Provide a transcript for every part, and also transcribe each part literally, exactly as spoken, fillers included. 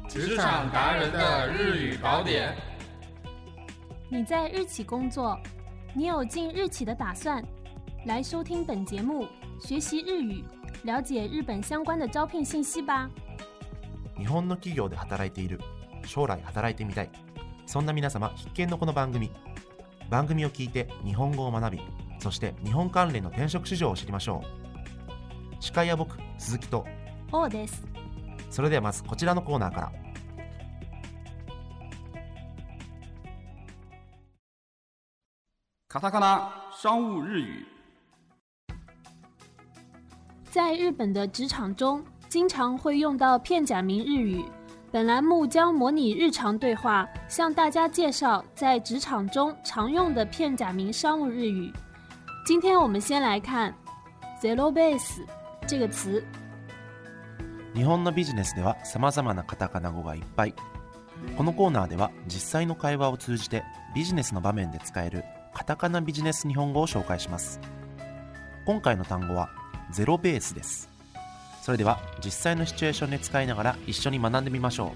职场达人的日语宝典。 你在日企工作，你有进日企的打算？来收听本节目，学习日语，了解日本相关的招聘信息吧。 日本の企業で働いている、将来働いてみたい、そんな皆様必見のこの番組。番組を聞いて日本語を学び、そして日本関連の転職市場を知りましょう。司会は僕、鈴木と王です。 それではまずこちらのコーナーから。 カタカナ商務日语。 在日本的职场中，经常会用到片假名日语。本栏目将模拟日常对话，向大家介绍在职场中常用的片假名商务日语。今天我们先来看 zero base 这个词。 日本のビジネスでは様々なカタカナ語がいっぱい。このコーナーでは実際の会話を通じてビジネスの場面で使えるカタカナビジネス日本語を紹介します。今回の単語はゼロベースです。それでは実際のシチュエーションで使いながら一緒に学んでみましょ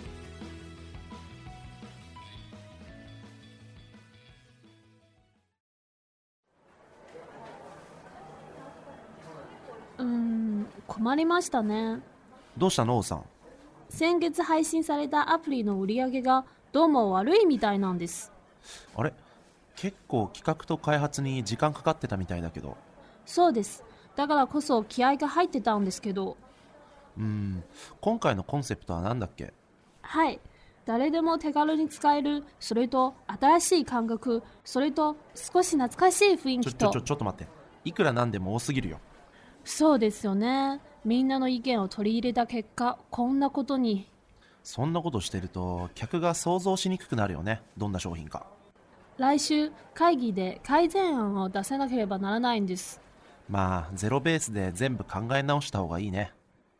う。うーん、困りましたね。 どうしたの、王さん。 先月配信されたアプリの売り上げがどうも悪いみたいなんです。 あれ、結構企画と開発に時間かかってたみたいだけど。 そうです。だからこそ気合が入ってたんですけど。 うーん、今回のコンセプトは何だっけ？ はい、誰でも手軽に使える、それと新しい感覚、それと少し懐かしい雰囲気と。 ちょちょちょちょっと待って。いくらなんでも多すぎるよ。 そうですよね。みんなの意見を取り入れた結果、こんなことに。 そんなことしてると客が想像しにくくなるよね。どんな商品か。 来週会議で改善案を出せなければならないんです。 まあゼロベースで全部考え直した方がいいね。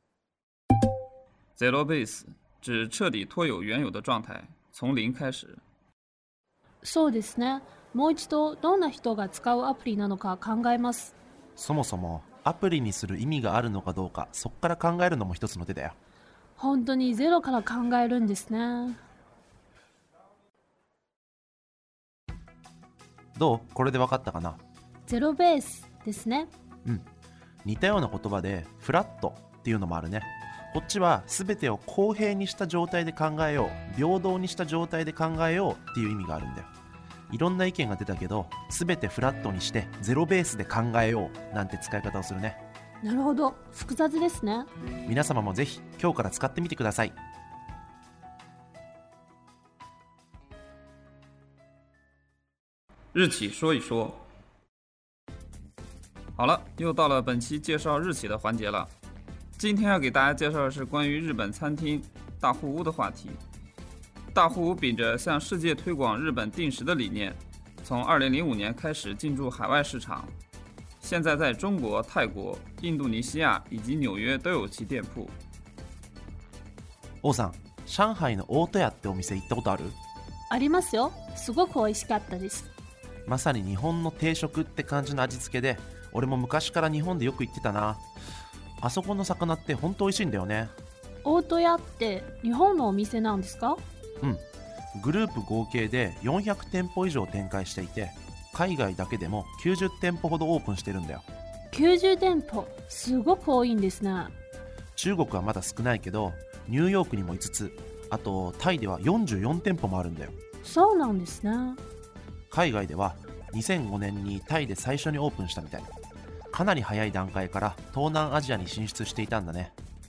Zero base 指彻底脱有原有的状態、從零開始。 そうですね。もう一度どんな人が使うアプリなのか考えます。 そもそもアプリにする意味があるのかどうか、そっから考えるのも一つの手だよ。 本当にゼロから考えるんですね。 どう？これで分かったかな？ ゼロベースですね。 うん。似たような言葉でフラットっていうのもあるね。こっちは全てを公平にした状態で考えよう、平等にした状態で考えようっていう意味があるんだよ。いろんな意見が出たけど、全てフラットにしてゼロベースで考えようなんて使い方をするね。 なるほど、複雑ですね。 皆様もぜひ今日から使ってみてください。 日企说一说。好了，又到了本期介绍日企的环节了。今天要给大家介绍的是关于日本餐厅大户屋的话题。大户屋秉着向世界推广日本定食的理念，从二零零五年开始进驻海外市场，现在在中国、泰国、印度尼西亚以及纽约都有其店铺。 王さん、上海の大戸屋ってお店行ったことある？ ありますよ。すごく美味しかったです。 まさに日本の定食って感じの味付けで、俺も昔から日本でよく行ってたな。あそこの魚って本当美味しいんだよね。 大戸屋って日本のお店なんですか？ うん。グループ合計でよんひゃくてんぽ以上展開していて、海外だけでもきゅうじゅってんぽほどオープンしてるんだよ。 きゅうじゅうてんぽ、すごく多いんですね。 中国はまだ少ないけど、ニューヨークにもいつつ、あとタイではよんじゅうよんてんぽもあるんだよ。 そうなんですね。 海外ではにせんごねんにタイで最初にオープンしたみたい。かなり早い段階から東南アジアに進出していたんだね。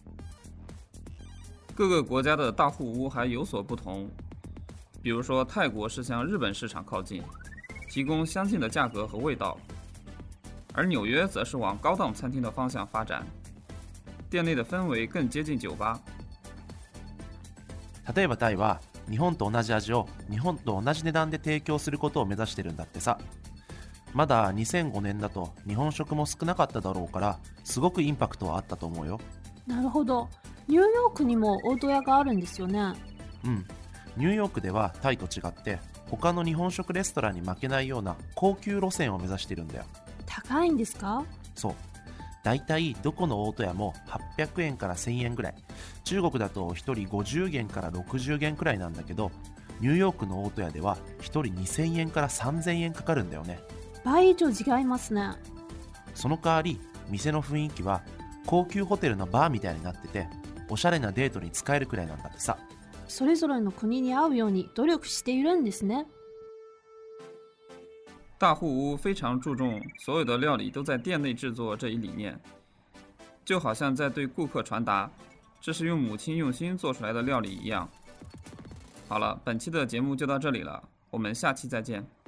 各个国家的大户屋还有所不同，比如说泰国是向日本市场靠近，提供相近的价格和味道，而纽约则是往高档餐厅的方向发展，店内的氛围更接近酒吧。 例えばタイは日本と同じ味を日本と同じ値段で提供することを目指してるんだってさ。まだにせんごねんだと日本食も少なかっただろうから、すごくインパクトはあったと思うよ。 なるほど。ニューヨークにも大戸屋があるんですよね。 うん。ニューヨークではタイと違って他の日本食レストランに負けないような高級路線を目指してるんだよ。 高いんですか？ そう。 だいたいどこの大戸屋もはっぴゃくえんからせんえんぐらい、中国だとひとりごじゅうげんからろくじゅうげんくらいなんだけど、ニューヨークの大戸屋ではひとりにせんえんからさんぜんえんかかるんだよね。 倍以上違いますね。 その代わり店の雰囲気は高級ホテルのバーみたいになってて、おしゃれなデートに使えるくらいなんだってさ。 それぞれの国に合うように努力しているんですね。 大户屋非常注重所有的料理都在店内制作这一理念，就好像在对顾客传达这是用母亲用心做出来的料理一样。好了，本期的节目就到这里了，我们下期再见。